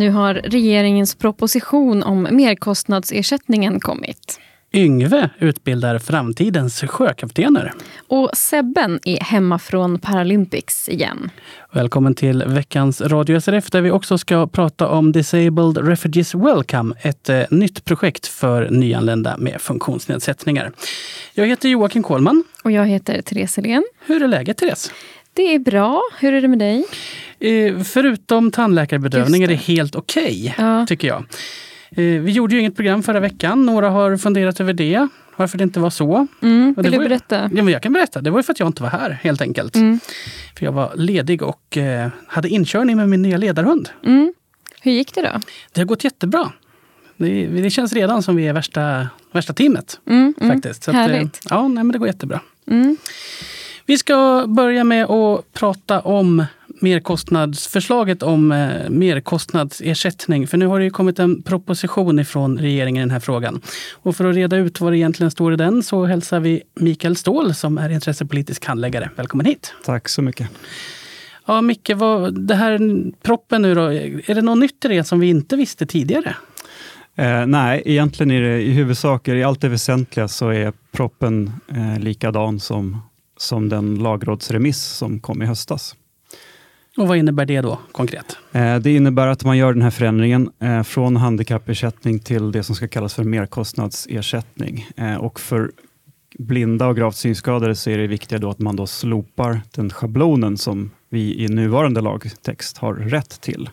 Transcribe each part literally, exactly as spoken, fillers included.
Nu har regeringens proposition om merkostnadsersättningen kommit. Yngve utbildar framtidens sjökaptener. Och Sebben är hemma från Paralympics igen. Välkommen till veckans Radio S R F där vi också ska prata om Disabled Refugees Welcome, ett eh, nytt projekt för nyanlända med funktionsnedsättningar. Jag heter Joakim Kohlman. Och jag heter Therese Helén. Hur är läget, Therese? Det är bra. Hur är det med dig? Eh, förutom tandläkarbedövning är det helt okej, okay, ja. tycker jag. Vi gjorde ju inget program förra veckan. Några har funderat över det. Varför det inte var så. Mm, vill det du var ju, berätta? Ja, men jag kan berätta. Det var ju för att jag inte var här, helt enkelt. Mm. För jag var ledig och eh, hade inkörning med min nya ledarhund. Mm. Hur gick det då? Det har gått jättebra. Det, det känns redan som vi är värsta, värsta teamet. Mm, faktiskt. Mm, härligt. Att, ja, nej, men det går jättebra. Mm. Vi ska börja med att prata om merkostnadsförslaget om eh, merkostnadsersättning. För nu har det ju kommit en proposition ifrån regeringen i den här frågan. Och för att reda ut vad det egentligen står i den så hälsar vi Mikael Ståhl som är intressepolitisk handläggare. Välkommen hit. Tack så mycket. Ja, Micke, vad, det här proppen nu då, är det något nytt i det som vi inte visste tidigare? Eh, nej, egentligen är det i huvudsak, i allt det väsentliga så är proppen eh, likadan som, som den lagrådsremiss som kom i höstas. Och vad innebär det då konkret? Eh, det innebär att man gör den här förändringen eh, från handikappersättning till det som ska kallas för merkostnadsersättning. Eh, och för blinda och gravt synskadade så är det viktigt då att man då slopar den schablonen som vi i nuvarande lagtext har rätt till.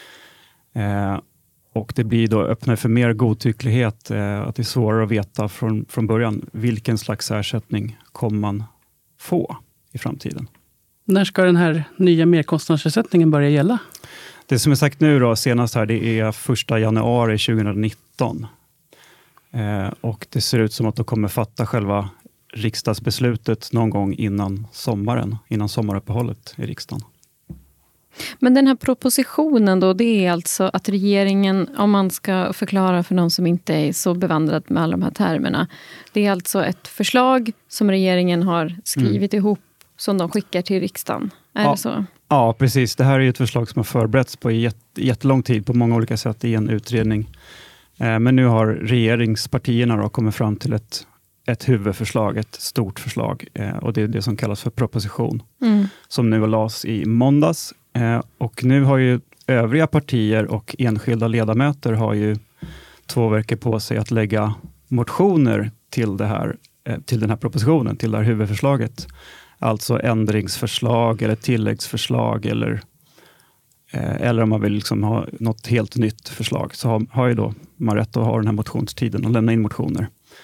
Eh, och det blir då öppnare för mer godtycklighet, eh, att det är svårare att veta från, från början vilken slags ersättning kommer man få i framtiden. När ska den här nya merkostnadsersättningen börja gälla? Det som är sagt nu då, senast här, det är första januari tjugonitton. Eh, och det ser ut som att de kommer fatta själva riksdagsbeslutet någon gång innan sommaren, innan sommaruppehållet i riksdagen. Men den här propositionen då, det är alltså att regeringen, om man ska förklara för någon som inte är så bevandrad med alla de här termerna, det är alltså ett förslag som regeringen har skrivit mm. ihop som de skickar till riksdagen. Är ja, det så? Ja, precis. Det här är ett förslag som har förberetts på jätt, jättelång tid på många olika sätt i en utredning. Eh, men nu har regeringspartierna då kommit fram till ett, ett huvudförslag, ett stort förslag. Eh, och det är det som kallas för proposition. Mm. Som nu lades i måndags. Eh, och nu har ju övriga partier och enskilda ledamöter har ju två veckor på sig att lägga motioner till, det här, eh, till den här propositionen, till det här huvudförslaget. Alltså ändringsförslag eller tilläggsförslag eller, eh, eller om man vill liksom ha något helt nytt förslag så har, har ju då man rätt att ha den här motionstiden och lämna in motioner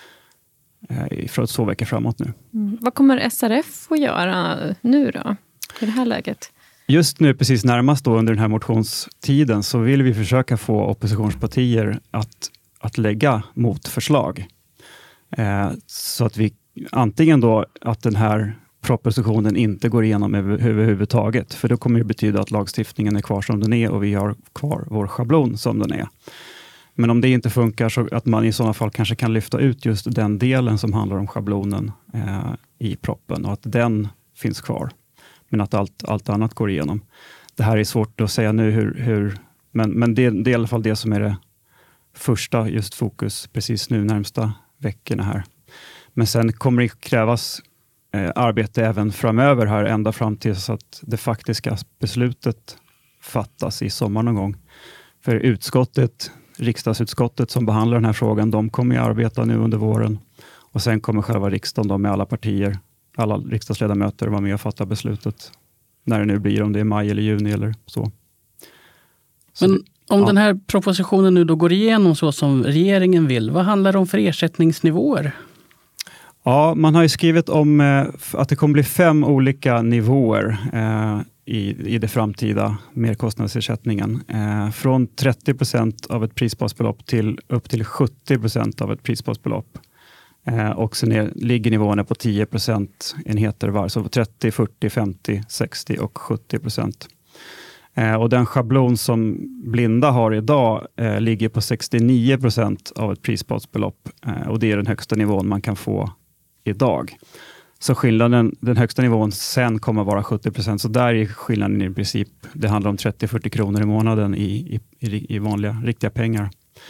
eh, för två veckor framåt nu. Mm. Vad kommer S R F att göra nu då i det här läget? Just nu precis närmast då under den här motionstiden så vill vi försöka få oppositionspartier att, att lägga motförslag. Eh, så att vi antingen då att den här propositionen inte går igenom över, överhuvudtaget. För då kommer det betyda att lagstiftningen är kvar som den är och vi har kvar vår schablon som den är. Men om det inte funkar så att man i sådana fall kanske kan lyfta ut just den delen som handlar om schablonen eh, i proppen och att den finns kvar. Men att allt, allt annat går igenom. Det här är svårt att säga nu hur, hur men, men det, det är i alla fall det som är det första just fokus precis nu närmsta veckorna här. Men sen kommer det krävas eh, arbete även framöver här ända fram till så att det faktiska beslutet fattas i sommar någon gång. För utskottet, riksdagsutskottet som behandlar den här frågan, de kommer att arbeta nu under våren och sen kommer själva riksdagen då med alla partier, alla riksdagsledamöter vara med och fatta beslutet när det nu blir, om det är maj eller juni eller så. så Men om ja. den här propositionen nu då går igenom så som regeringen vill, vad handlar det om för ersättningsnivåer? Ja, man har ju skrivit om eh, att det kommer bli fem olika nivåer eh, i, i det framtida merkostnadsersättningen. Eh, från trettio procent av ett prisbasbelopp till upp till sjuttio procent av ett prisbasbelopp. Eh, och sen är, ligger nivåerna på tio procentenheter var, så trettio, fyrtio, femtio, sextio och sjuttio procent. Eh, och den schablon som blinda har idag eh, ligger på sextionio procent av ett prisbasbelopp. Eh, och det är den högsta nivån man kan få idag. Så skillnaden, den högsta nivån sen kommer att vara sjuttio procent. Så där är skillnaden i princip, det handlar om trettio till fyrtio kronor i månaden i, i, i vanliga, riktiga pengar.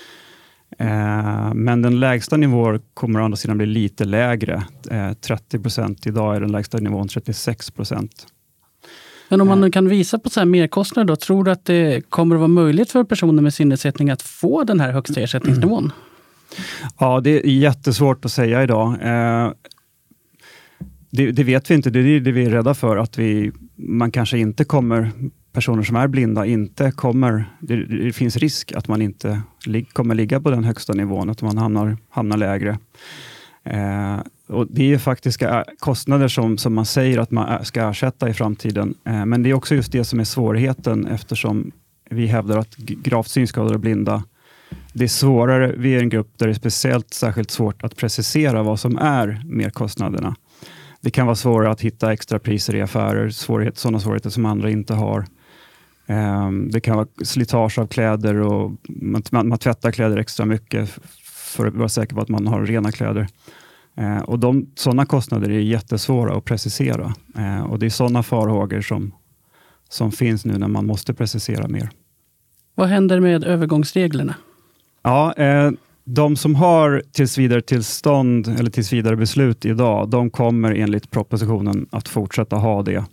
Eh, men den lägsta nivån kommer å andra sidan bli lite lägre. Eh, trettio procent, idag är den lägsta nivån trettiosex procent. Men om man nu kan visa på så här merkostnader då, tror du att det kommer att vara möjligt för personer med synnedsättning att få den här högsta ersättningsnivån? Ja, det är jättesvårt att säga idag. Eh, det, det vet vi inte, det är det vi är rädda för, att vi, man kanske inte kommer, personer som är blinda inte kommer, det, det finns risk att man inte lig, kommer ligga på den högsta nivån, att man hamnar, hamnar lägre. Eh, och det är faktiska kostnader som, som man säger att man ska ersätta i framtiden. Eh, men det är också just det som är svårigheten, eftersom vi hävdar att gravt synskadade och blinda, det är svårare, vi är en grupp där det är speciellt särskilt svårt att precisera vad som är merkostnaderna. Det kan vara svårare att hitta extra priser i affärer, svårighet, sådana svårigheter som andra inte har. Eh, det kan vara slitage av kläder och man, man, man tvättar kläder extra mycket för att vara säker på att man har rena kläder. Eh, och de, sådana kostnader är jättesvåra att precisera. Eh, och det är sådana farhågor som, som finns nu när man måste precisera mer. Vad händer med övergångsreglerna? Ja, eh, de som har tillsvidare tillstånd eller tillsvidare beslut idag, de kommer enligt propositionen att fortsätta ha det.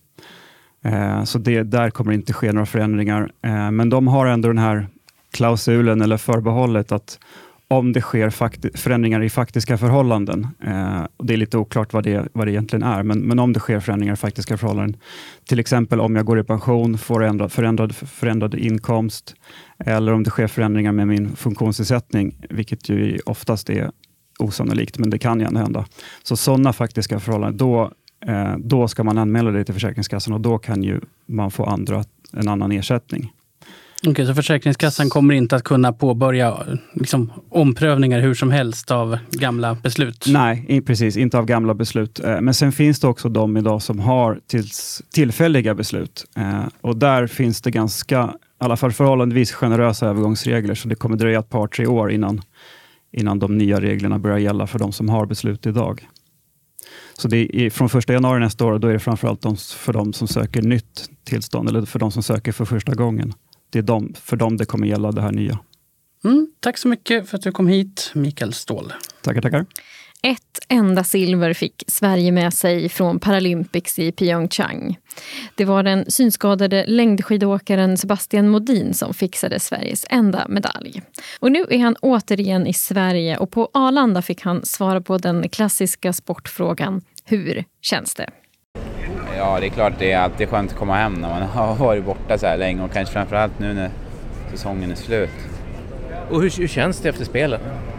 Eh, så det, där kommer inte ske några förändringar. Eh, men de har ändå den här klausulen eller förbehållet att om det sker fakti- förändringar i faktiska förhållanden, eh, och det är lite oklart vad det, vad det egentligen är, men, men om det sker förändringar i faktiska förhållanden, till exempel om jag går i pension, får ändrad, förändrad, förändrad inkomst, eller om det sker förändringar med min funktionsnedsättning, vilket ju oftast är osannolikt, men det kan ju ändå hända. Så sådana faktiska förhållanden, då, eh, då ska man anmäla det till Försäkringskassan och då kan ju man få andra, en annan ersättning. Okej, okay, så Försäkringskassan kommer inte att kunna påbörja liksom, omprövningar hur som helst av gamla beslut? Nej, precis. Inte av gamla beslut. Men sen finns det också de idag som har tills, tillfälliga beslut. Och där finns det ganska, i alla fall förhållandevis generösa övergångsregler. Så det kommer dröja ett par, tre år innan, innan de nya reglerna börjar gälla för de som har beslut idag. Så det är från första januari nästa år, då är det framförallt de, för de som söker nytt tillstånd eller för de som söker för första gången. Det är de, för dem det kommer gälla det här nya. Mm, tack så mycket för att du kom hit, Mikael Ståhl. Tackar, tackar. Ett enda silver fick Sverige med sig från Paralympics i Pyeongchang. Det var den synskadade längdskidåkaren Sebastian Modin som fixade Sveriges enda medalj. Och nu är han återigen i Sverige och på Arlanda fick han svara på den klassiska sportfrågan: hur känns det? Ja, det är klart det är alltid skönt att komma hem när man har varit borta så här länge och kanske framförallt nu när säsongen är slut. Och hur, hur känns det efter spelen?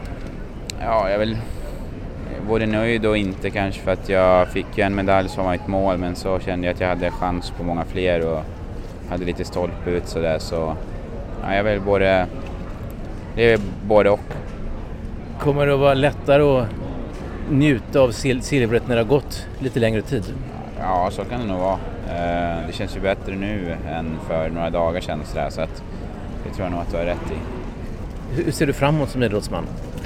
Ja, jag är väl både nöjd och inte kanske, för att jag fick ju en medalj som var ett mål, men så kände jag att jag hade chans på många fler och hade lite stolpe ut så där, så ja, jag är väl både, det är både och. Kommer det att vara lättare att njuta av sil- silvret när det har gått lite längre tid? Ja, så kan det nog vara. Det känns ju bättre nu än för några dagar sedan, så, där, så att det tror jag nog att du har rätt i. Hur ser du framåt som idrottsman?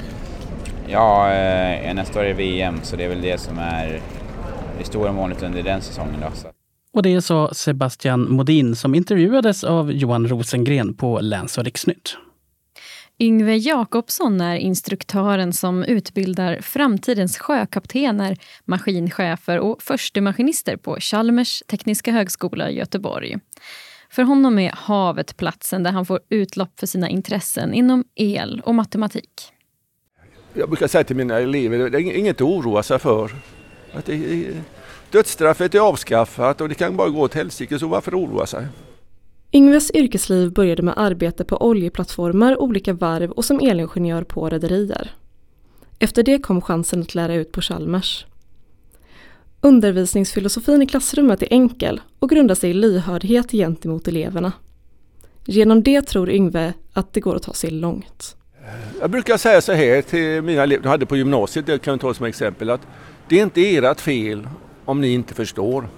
Ja, nästa år är V M, så det är väl det som är det stora målet under den säsongen. Då, så. Och det sa Sebastian Modin som intervjuades av Johan Rosengren på Läns- och Riksnytt. Yngve Jakobsson är instruktören som utbildar framtidens sjökaptener, maskinchefer och förstemaskinister på Chalmers tekniska högskola i Göteborg. För honom är havet platsen där han får utlopp för sina intressen inom el och matematik. Jag brukar säga till mina elever, det är inget att oroa sig för. Att det, dödsstraffet är avskaffat och det kan bara gå åt helsike, så varför oroa sig? Yngves yrkesliv började med arbete på oljeplattformar, olika varv och som elingenjör på rederier. Efter det kom chansen att lära ut på Chalmers. Undervisningsfilosofin i klassrummet är enkel och grundar sig i lyhördhet gentemot eleverna. Genom det tror Yngve att det går att ta sig långt. Jag brukar säga så här till mina elever, jag hade på gymnasiet, det kan jag ta som exempel, att det är inte ert fel om ni inte förstår.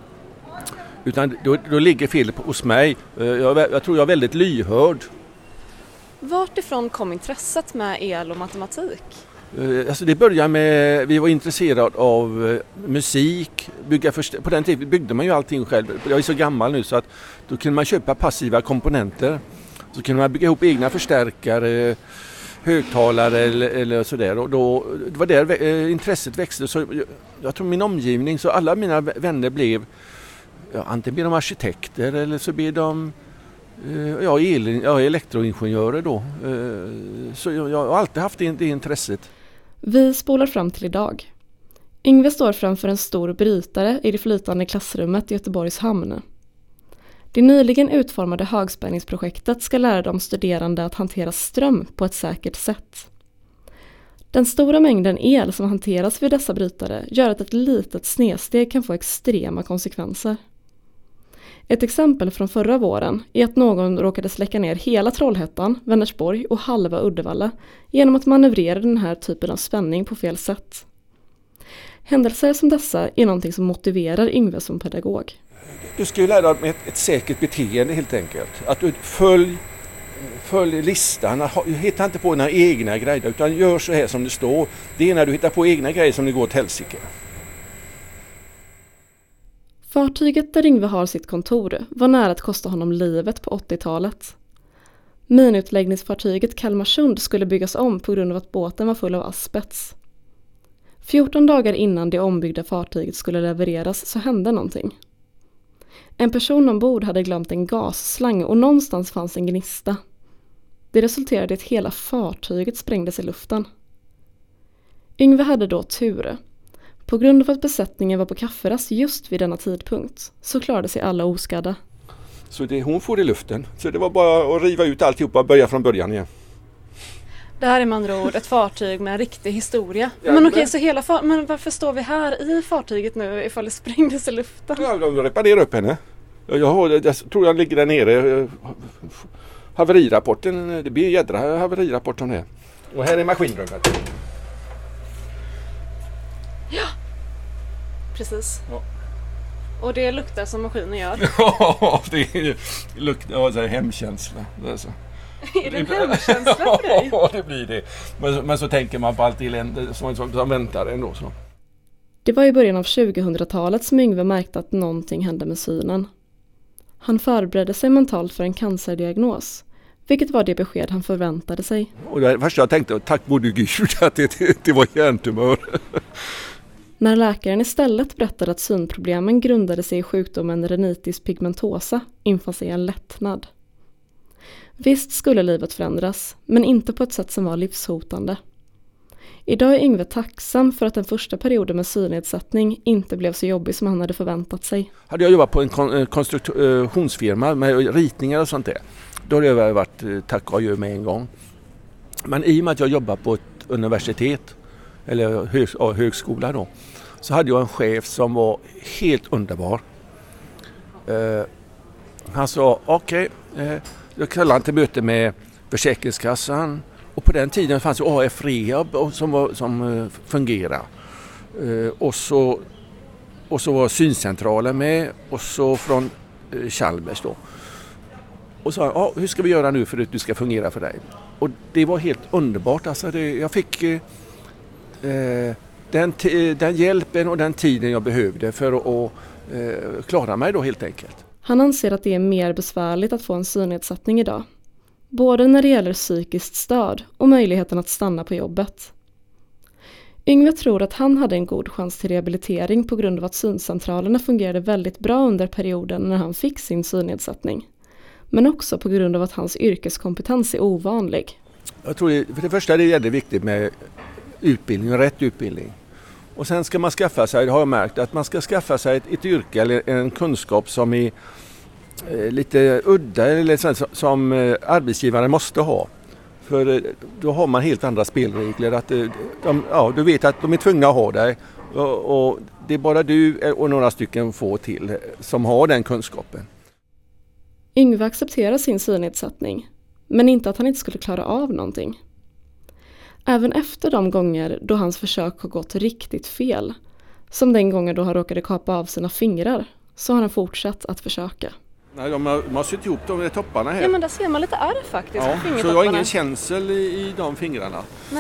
Utan då, då ligger felet hos mig. Jag, jag tror jag är väldigt lyhörd. Vart ifrån kom intresset med el och matematik? Alltså det började med, vi var intresserade av musik, bygga först- på den tiden byggde man ju allting själv. Jag är så gammal nu så att då kunde man köpa passiva komponenter. Så kunde man bygga ihop egna förstärkare, högtalare eller, eller sådär. Och då, det var där intresset växte. Så jag, jag tror min omgivning, så alla mina vänner blev, ja, antingen blev de arkitekter eller så blev de ja, el, ja, elektroingenjörer då. Så jag, jag har alltid haft det, det intresset. Vi spolar fram till idag. Yngve står framför en stor brytare i det flytande klassrummet i Göteborgs hamn. Det nyligen utformade högspänningsprojektet ska lära de studerande att hantera ström på ett säkert sätt. Den stora mängden el som hanteras vid dessa brytare gör att ett litet snedsteg kan få extrema konsekvenser. Ett exempel från förra våren är att någon råkade släcka ner hela Trollhättan, Vänersborg och halva Uddevalla genom att manövrera den här typen av spänning på fel sätt. Händelser som dessa är någonting som motiverar Yngve som pedagog. Du ska ju lära dig ett, ett säkert beteende helt enkelt. Att du följ, följ listan, hitta inte på några egna grejer utan gör så här som det står. Det är när du hittar på egna grejer som det går åt helsike. Fartyget där Yngve har sitt kontor var nära att kosta honom livet på åttiotalet. Minutläggningsfartyget Kalmarsund skulle byggas om på grund av att båten var full av asbest. fjorton dagar innan det ombyggda fartyget skulle levereras så hände någonting. En person ombord hade glömt en gasslang och någonstans fanns en gnista. Det resulterade i att hela fartyget sprängdes i luften. Yngve hade då tur. På grund av att besättningen var på kafferast just vid denna tidpunkt så klarade sig alla oskadda. Så det, hon får i luften. Så det var bara att riva ut alltihopa och börja från början igen. Det här är med andra ord ett fartyg med en riktig historia. Ja, men okej, så hela far- men varför står vi här i fartyget nu ifall det sprängdes i luften? Ja, de reparerar upp henne. Jag, har, jag tror jag ligger där nere. Haverirapporten, det blir en jädra haverirapport om det. Och här är maskinrummet. Ja, precis. Ja. Och det luktar som maskinen gör. Ja, det är luktar, ja, det är hemkänsla. Det är så. Är det en hemkänsla för dig? Ja, det blir det. Men, men så tänker man på allt elände som, som, som väntar ändå. Så. Det var i början av tjugohundratalet som Yngve märkte att någonting hände med synen. Han förberedde sig mentalt för en cancerdiagnos, vilket var det besked han förväntade sig. Och det första jag tänkte, tack gode Gud att det, det, det var hjärntumör. När läkaren istället berättade att synproblemen grundade sig i sjukdomen renitis pigmentosa infann sig en lättnad. Visst skulle livet förändras, men inte på ett sätt som var livshotande. Idag är Yngve tacksam för att den första perioden med synnedsättning inte blev så jobbig som han hade förväntat sig. Hade jag jobbat på en kon- konstruktionsfirma med ritningar och sånt där, då hade jag varit tack och adjö med en gång. Men i och med att jag jobbar på ett universitet, eller hög- högskola då, så hade jag en chef som var helt underbar. Uh, han sa, okej, okay, uh, jag kallade han till möte med Försäkringskassan. Och på den tiden fanns ju A F Rehab som, var, som uh, fungerade. Uh, och, så, och så var syncentralen med och så från uh, Chalmers då. Och så sa hur ska vi göra nu för att du ska fungera för dig? Och det var helt underbart. Alltså det, jag fick uh, den, t- den hjälpen och den tiden jag behövde för att uh, klara mig då helt enkelt. Han anser att det är mer besvärligt att få en synnedsättning idag. Både när det gäller psykiskt stöd och möjligheten att stanna på jobbet. Yngve tror att han hade en god chans till rehabilitering på grund av att syncentralerna fungerade väldigt bra under perioden när han fick sin synnedsättning. Men också på grund av att hans yrkeskompetens är ovanlig. Jag tror det, för det första är det jävligt viktigt med utbildning, rätt utbildning. Och sen ska man skaffa sig, det har jag märkt, att man ska skaffa sig ett, ett yrke eller en kunskap som är eh, lite udda eller sånt, som eh, arbetsgivaren måste ha. För eh, då har man helt andra spelregler. Att, eh, de, ja, du vet att de är tvungna att ha dig och, och det är bara du och några stycken få till som har den kunskapen. Yngve accepterar sin synnedsättning, men inte att han inte skulle klara av någonting. Även efter de gånger då hans försök har gått riktigt fel, som den gången då han råkade kapa av sina fingrar, så har han fortsatt att försöka. Nej, de har, de har sytt ihop de där topparna här. Ja, men där ser man lite ärr faktiskt. Ja, så jag har ingen känsel i, i de fingrarna. Nej.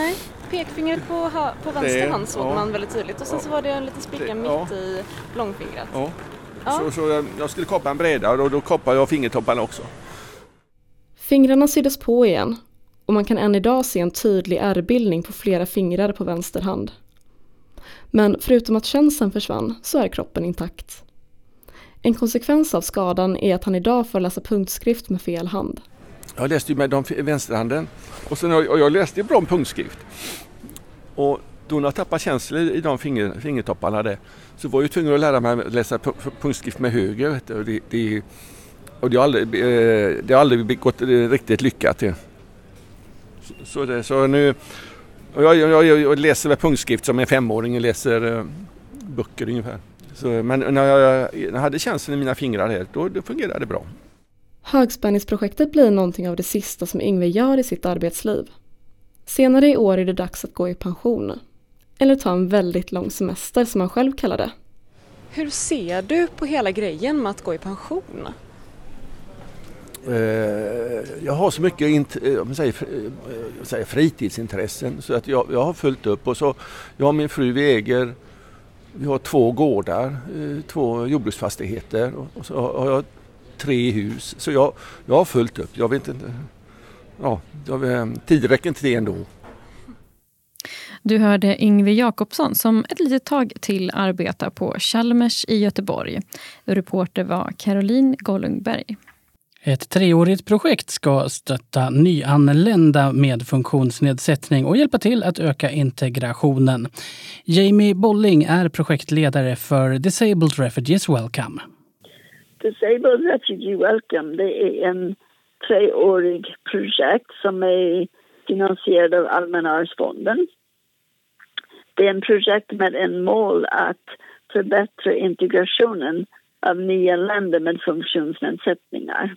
pekfingret på, ha, på vänster det, hand såg ja. man väldigt tydligt. Och sen ja. så var det en liten spricka det, mitt ja. i långfingret. Ja. Ja. Så, så jag, jag skulle kapa en bräda och då, då kapade jag fingertopparna också. Fingrarna syddes på igen och man kan än idag se en tydlig ärrbildning på flera fingrar på vänster hand. Men förutom att känseln försvann så är kroppen intakt. En konsekvens av skadan är att han idag får läsa punktskrift med fel hand. Jag läste ju med de vänsterhanden och, sen, och jag läste bra om punktskrift. Och då när jag tappade känslan i de finger, fingertopparna där, så var jag tvungen att lära mig att läsa punktskrift med höger. Vet du. Det, det, och det har aldrig, det har aldrig gått riktigt lyckat. Så, så, det, så nu... Jag, jag, jag läser med punktskrift som en femåring och läser uh, böcker ungefär. Så, men när jag, när jag hade känslan i mina fingrar här, då, då fungerade det bra. Högspänningsprojektet blir någonting av det sista som Yngve gör i sitt arbetsliv. Senare i år är det dags att gå i pension. Eller ta en väldigt lång semester som han själv kallar det. Hur ser du på hela grejen med att gå i pension? Jag har så mycket int- om jag säger, jag säger fritidsintressen så att jag, jag har följt upp och så jag har min fru, vi äger, vi har två gårdar, två jordbruksfastigheter och så har jag tre hus så jag, jag har följt upp, jag vet inte, ja, tiden räcker inte det ändå. Du hörde Yngve Jakobsson som ett litet tag till arbetar på Chalmers i Göteborg. Reporter var Caroline Gollungberg. Ett treårigt projekt ska stötta nyanlända med funktionsnedsättning och hjälpa till att öka integrationen. Jamie Bolling är projektledare för Disabled Refugees Welcome. Disabled Refugee Welcome, det är en treårig projekt som är finansierad av Allmänna arvsfonden. Det är en projekt med en mål att förbättra integrationen av nyanlända med funktionsnedsättningar.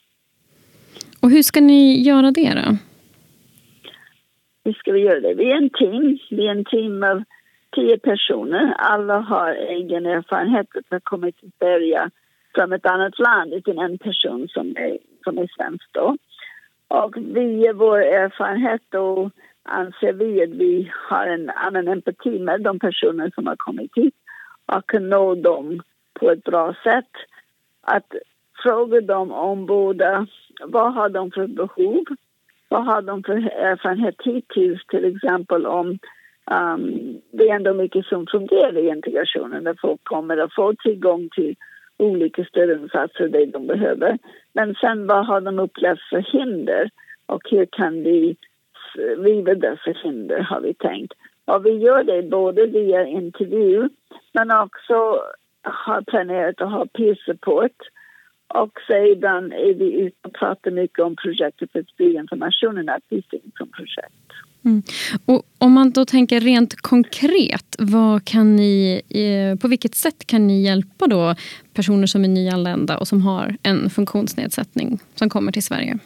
Och hur ska ni göra det då? Hur ska vi göra det? Vi är en team. Vi är en team av tio personer. Alla har egen erfarenhet att ha kommit till Sverige från ett annat land utan en person som är, som är svensk då. Och via vår erfarenhet då anser vi att vi har en annan empati med de personer som har kommit hit och kan nå dem på ett bra sätt. Att fråga dem om båda, vad har de för behov? Vad har de för erfarenhet hittills till exempel om um, det är ändå mycket som fungerar i integrationen där folk kommer att få tillgång till olika stödinsatser det de behöver. Men sen vad har de upplevt för hinder och hur kan vi riva dessa hinder har vi tänkt. Och vi gör det både via intervju men också har planerat att ha peer support. Och sedan är vi ute och pratar mycket om projektet för att sprida informationen att vi finns som projekt. Mm. Och om man då tänker rent konkret, vad kan ni, på vilket sätt kan ni hjälpa då personer som är nyanlända och som har en funktionsnedsättning som kommer till Sverige?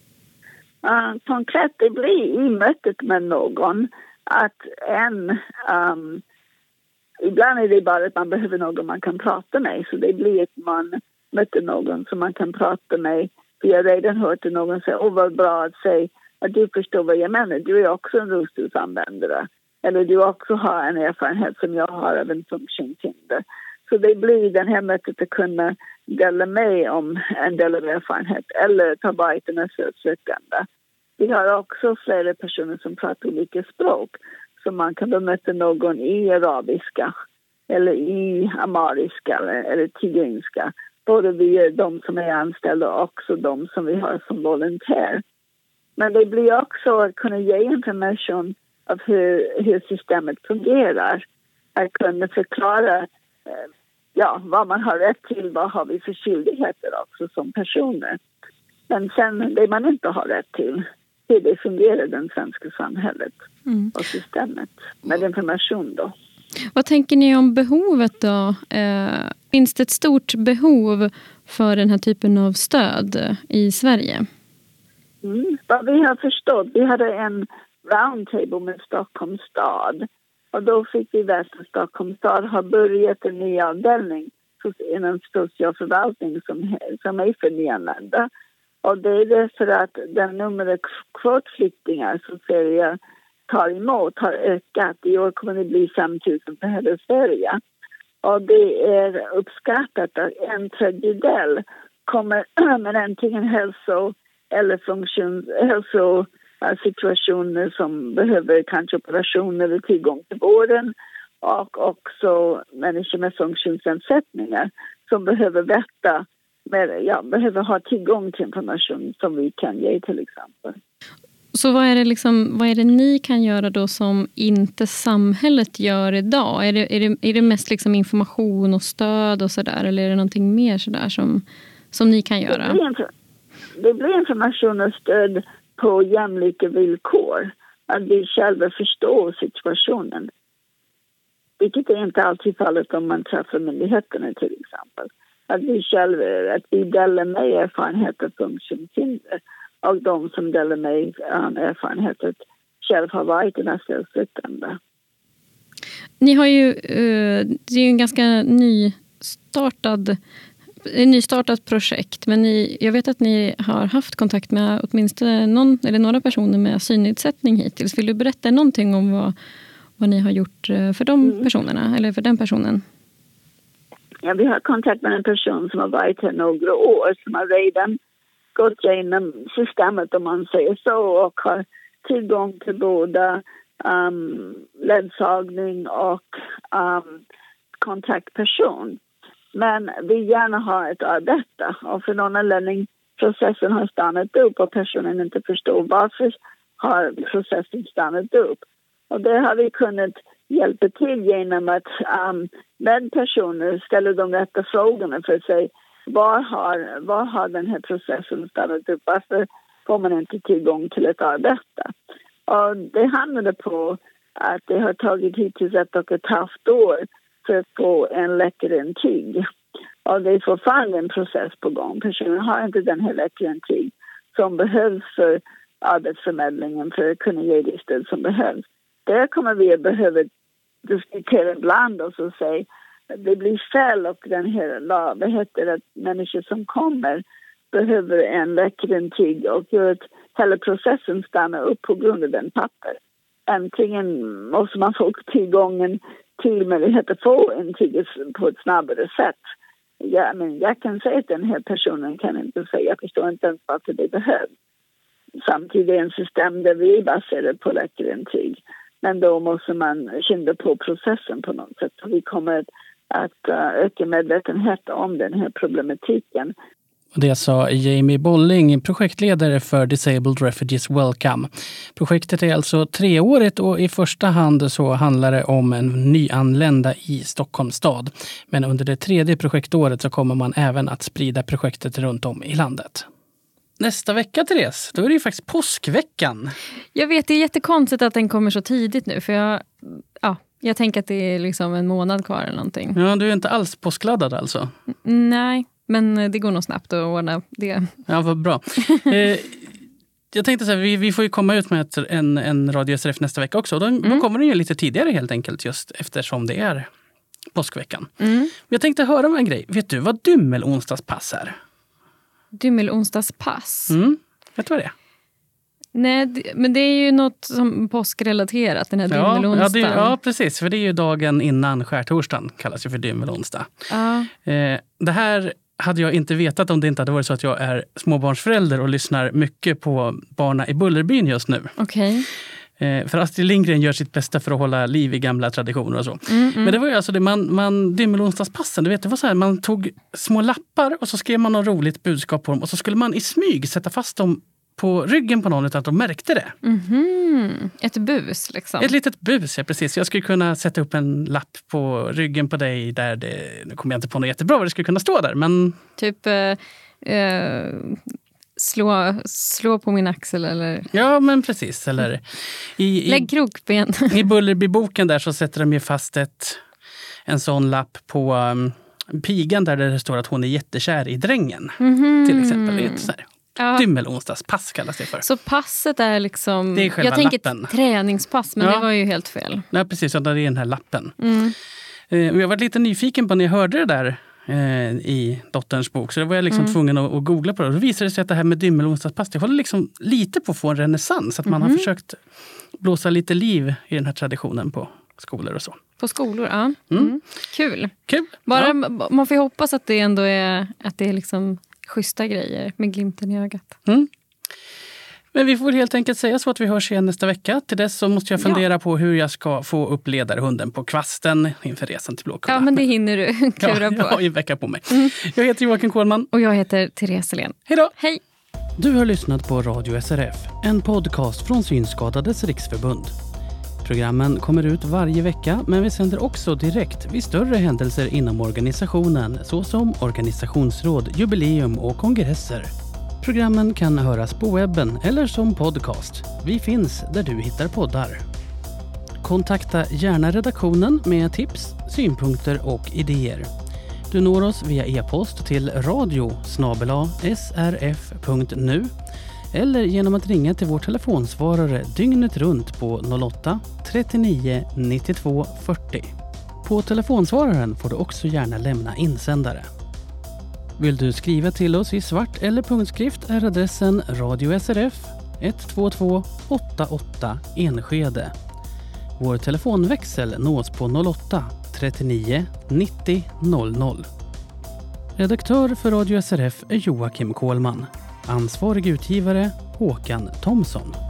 Uh, konkret det blir i mötet med någon att en um, ibland är det bara att man behöver någon man kan prata med så det blir att man möter någon som man kan prata med. Vi har redan hört att någon säger åh vad bra att säga att du förstår vad jag menar. Du är också en rullstolsanvändare. Eller du också har en erfarenhet som jag har av en funktionshinder. Så det blir den här mötet att kunna dela med om en del av erfarenhet. Eller ta bara ett sökande. Vi har också flera personer som pratar olika språk. Så man kan bemöta någon i arabiska. Eller i amariska eller, eller tigrinska. Både vi de som är anställda och också de som vi har som volontär. Men det blir också att kunna ge information av hur, hur systemet fungerar. Att kunna förklara eh, ja, vad man har rätt till, vad har vi för skyldigheter också som personer. Men sen det man inte har rätt till, hur det fungerar i det svenska samhället mm. och systemet med information då. Vad tänker ni om behovet då? Eh, finns det ett stort behov för den här typen av stöd i Sverige? Mm. Vad vi har förstått, vi hade en roundtable med Stockholms stad och då fick vi veta att Stockholms stad har börjat en ny avdelning inom socialförvaltning som, som är för nyanlända. Och det är därför att den nummer kvotflyktingar som Sverige tar emot har ökat. I år kommer det bli fem tusen för hela Sverige. Och det är uppskattat att en tredjedel kommer med antingen hälso- eller funktions, hälsosituationer som behöver kanske operationer eller tillgång till vården. Och också människor med funktionsnedsättningar som behöver veta, med, ja, behöver ha tillgång till information som vi kan ge till exempel. Så vad är det liksom, vad är det ni kan göra då som inte samhället gör idag? Är det, är det, är det mest liksom information och stöd och sådär, eller är det någonting mer sådär som, som ni kan göra? Det blir, det blir information och stöd på jämlika villkor. Att vi själva förstår situationen. Vilket är inte alltid fallet om man träffar myndigheterna till exempel. Att vi själva, att vi delar med erfarenheter av funktionshinder. Och de som delar med um, erfarenheter själv har varit i näststödsyttande. Ni har ju, uh, det är ju en ganska nystartad, en nystartat projekt. Men ni, jag vet att ni har haft kontakt med åtminstone någon eller några personer med synnedsättning hittills. Vill du berätta någonting om vad, vad ni har gjort för de mm. personerna eller för den personen? Ja, vi har kontakt med en person som har varit här några år som har redan gått igenom systemet om man säger så och har tillgång till både um, ledsagning och um, kontaktperson. Men vi gärna har ett arbete och för någon anledning processen har stannat upp och personen inte förstår varför har processen stannat upp. Och det har vi kunnat hjälpa till genom att um, med personer ställa de rätta frågorna för sig. Var har, var har den här processen stannat upp? Varför får man inte tillgång till ett arbete? Och det handlade på att det har tagit hittills ett och ett halvt år för att få en läkarintyg. Och det är fortfarande en process på gång. Personen har inte den här läkarintyg som behövs för arbetsförmedlingen för att kunna ge det stöd som behövs. Där kommer vi att behöva diskutera bland oss och säga det blir fel och den här lagen heter att människor som kommer behöver en läkarintyg och gör att hela processen stannar upp på grund av den papper. Antingen måste man få tillgången till möjlighet att få intyg på ett snabbare sätt. Ja, men jag kan säga att den här personen kan inte säga, jag förstår inte ens varför det behövs. Samtidigt är det en system där vi är baserade på läkarintyg. Men då måste man skynda på processen på något sätt. Så vi kommer att att öka medvetenhet om den här problematiken. Det sa Jamie Bolling, projektledare för Disabled Refugees Welcome. Projektet är alltså treårigt och i första hand så handlar det om en nyanlända i Stockholms stad. Men under det tredje projektåret så kommer man även att sprida projektet runt om i landet. Nästa vecka, Therese, då är det ju faktiskt påskveckan. Jag vet, det är jättekonstigt att den kommer så tidigt nu för jag... Ja. Jag tänker att det är liksom en månad kvar eller någonting. Ja, du är inte alls påskladdad alltså? N- nej, men det går nog snabbt att ordna det. Ja, vad bra. eh, jag tänkte så här, vi, vi får ju komma ut med ett, en, en Radio S R F nästa vecka också. Då, mm. då kommer den ju lite tidigare helt enkelt just eftersom det är påskveckan. Mm. Jag tänkte höra om en grej. Vet du vad dymmelonsdagspass är? Dymmelonsdagspass? Mm. Vet du vad det är? Nej, det, men det är ju något som påskrelaterat, den här ja, dymmelonsdagen. Ja, det, ja, precis. För det är ju dagen innan skärtorsdagen, kallas ju för dymmelonsdag. Ja. Eh, det här hade jag inte vetat om det inte hade varit så att jag är småbarnsförälder och lyssnar mycket på Barna i Bullerbyn just nu. Okej. Eh, för Astrid Lindgren gör sitt bästa för att hålla liv i gamla traditioner och så. Mm, mm. Men det var ju alltså det, man, man dymmelonsdagspassen, du vet, det var så här, man tog små lappar och så skrev man något roligt budskap på dem och så skulle man i smyg sätta fast dem på ryggen på någon utan att de märkte det. Mm-hmm. Ett bus liksom. Ett litet bus, ja precis. Jag skulle kunna sätta upp en lapp på ryggen på dig där det, nu kommer jag inte på något jättebra vad det skulle kunna stå där, men... Typ eh, eh, slå, slå på min axel eller... Ja, men precis. Eller i, i, lägg krokben. I Bullerby-boken där så sätter de ju fast ett, en sån lapp på um, pigan där det står att hon är jättekär i drängen. Mm-hmm. Till exempel. Det är ett så här. Ja. Dymmelonsdagspass kallas det för. Så passet är liksom... Det är själva jag tänker lappen. Träningspass, men ja. Det var ju helt fel. Ja, precis. Det är den här lappen. Mm. Eh, jag var lite nyfiken på när jag hörde det där eh, i dotterns bok. Så då var jag liksom mm. tvungen att, att googla på det. Och då visade det sig att det här med dymmelonsdagspass, det håller liksom lite på att få en renässans. Att man mm. har försökt blåsa lite liv i den här traditionen på skolor och så. På skolor, ja. Mm. Mm. Kul. Kul. Bara, Ja. Man får ju hoppas att det ändå är, att det är liksom schyssta grejer med glimten i ögat. Mm. Men vi får helt enkelt säga så att vi hörs igen nästa vecka. Till dess så måste jag fundera ja. på hur jag ska få upp ledarhunden på kvasten inför resan till Blåkulla. Ja, men det hinner du klura ja, på. Jag har en vecka på mig. Mm. Jag heter Joakim Kohlman. Och jag heter Therese Helén. Hej då! Hej! Du har lyssnat på Radio S R F, en podcast från Synskadades riksförbund. Programmen kommer ut varje vecka, men vi sänder också direkt vid större händelser inom organisationen, såsom organisationsråd, jubileum och kongresser. Programmen kan höras på webben eller som podcast. Vi finns där du hittar poddar. Kontakta gärna redaktionen med tips, synpunkter och idéer. Du når oss via e-post till radio snabel-a s r f punkt n u eller genom att ringa till vår telefonsvarare dygnet runt på noll åtta trettionio nittiotvå fyrtio. På telefonsvararen får du också gärna lämna insändare. Vill du skriva till oss i svart eller punktskrift är adressen Radio S R F ett två två åtta åtta Enskede. Vår telefonväxel nås på noll åtta trettionio nittio noll noll. Redaktör för Radio S R F är Joakim Kohlman. Ansvarig utgivare Håkan Thomsson.